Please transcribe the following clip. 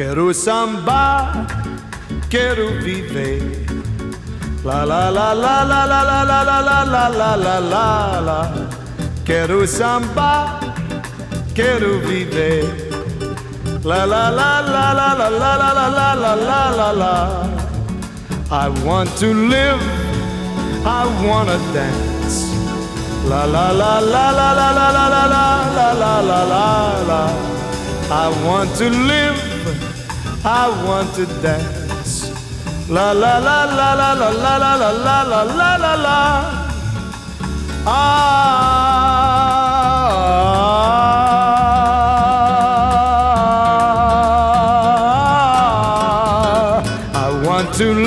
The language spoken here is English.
Quero samba, quero viver. La la la la la la la la la la la la la la la. Quero samba, quero viver. La la la la la la la la la la la la la la. I want to live, I wanna dance. La la la la la la la la la la la la la la. I want to live, I want to dance. La la la la la la la la la la la la la. Ah.